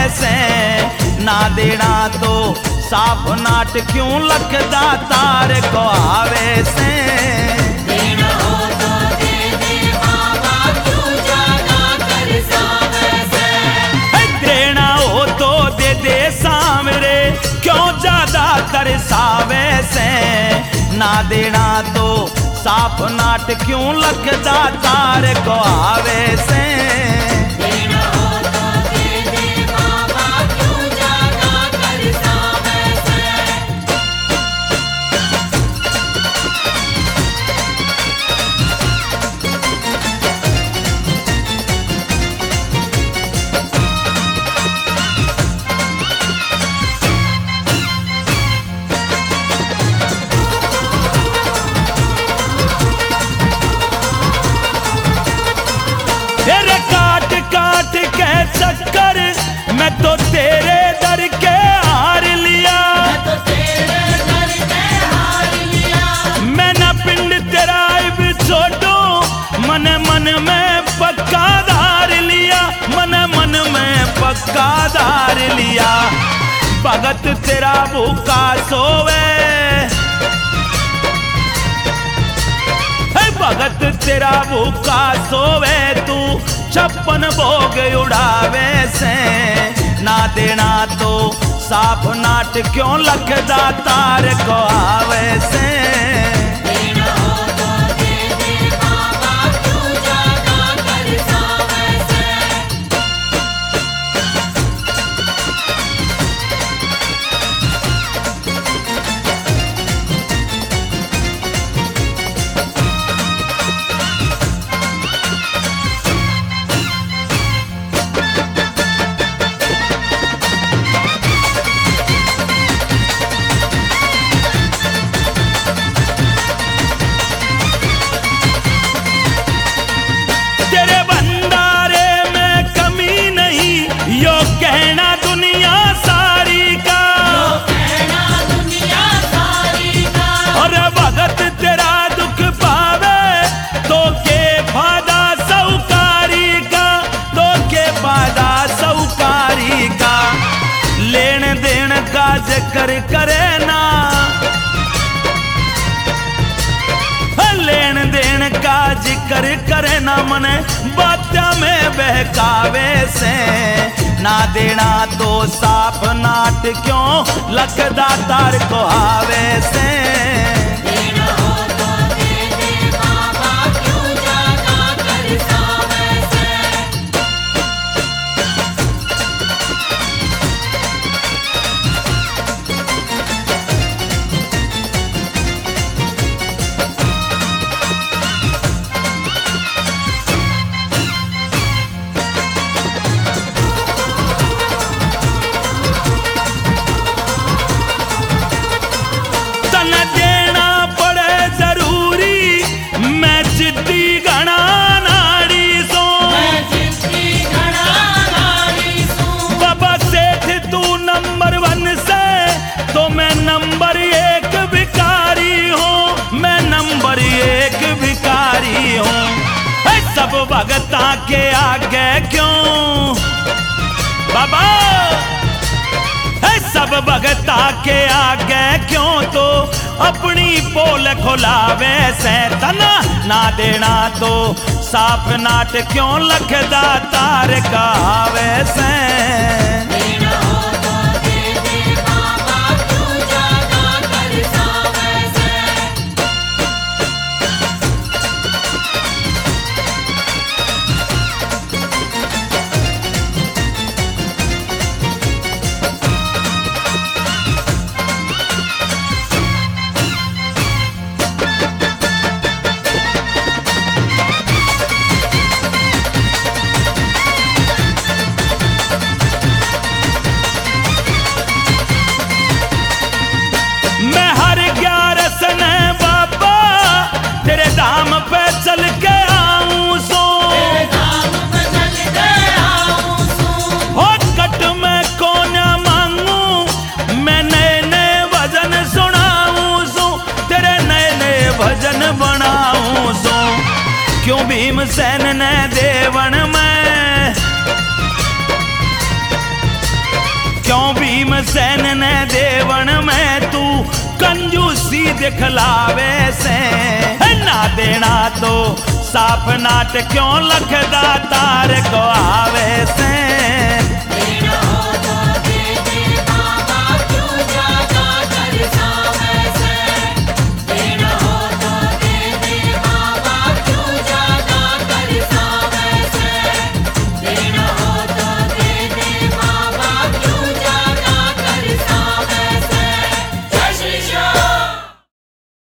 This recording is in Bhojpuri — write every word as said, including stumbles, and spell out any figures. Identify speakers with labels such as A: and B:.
A: से ना देना तो साफ नाट क्यों लखदा तार को आवे से।
B: देना हो तो दे दे बाबा क्यों ज्यादा तरसावे से।
A: देना हो तो दे दे सामरे क्यों ज्यादा तरसावे से ना देना तो साफ नाट क्यों लखदा तार को आवे से।
B: देना हो तो दे दे बाबा क्यों ज्यादा तरसावे से।
A: तेरे काट काट के चक्कर मैं तो तेरे दर के हार लिया।
B: मैं तो तेरे दर के हार लिया।
A: मैं ना पिंड तेरा भी छोड़ू मन मन में पक्का धार लिया। मन मन में पक्का धार लिया। भगत तेरा भूखा सोवे भगत तेरा भूखा सोवे तू छप्पन भोग उड़ावे से ना देना तो साफ नाट क्यों लखदा तार को आवे से।
B: देना हो तो दे दे बाबा क्यों ज्यादा तरसावे से।
A: तेरे भंडारे में कमी नहीं यो कहना दुनिया सारी का।
B: कहना दुनिया सारी का।
A: और भगत तेरा दुख पावे तो के फायदा सौकारी का। तो के फायदा सौकारी का लेन देन का जिक्र करे ना। लेन देन का जिक्र करे ना मने बात्या में बहकावे से ना देना तो साफ नाट क्यों लखदा तार को आवे से।
B: देना हो तो दे दे बाबा क्यों ज्यादा तरसावे से।
A: तन देना पड़े जरूरी मैं जिद्दी घना नाड़ी सो।
B: मैं जिद्दी घना नारी सूं।
A: बाबा सेठ तू नंबर वन से तो मैं नंबर एक भिखारी हूँ। मैं नंबर एक भिखारी हूँ। है सब भगता के आगे क्यों बाबा है सब भगता के आगे क्यों तो अपनी पोल खुलावे से तना ना देना तो साफ नाट क्यों लखदा तार का आवे से।
B: देना हो तो दे दे बाबा क्यों ज्यादा तरसावे से।
A: क्यों भीमसेन ने देवन में भीमसेन ने देवण में तू कंजूसी दिखलावे से, ना देना तो साफ नाट क्यों लखदा तार को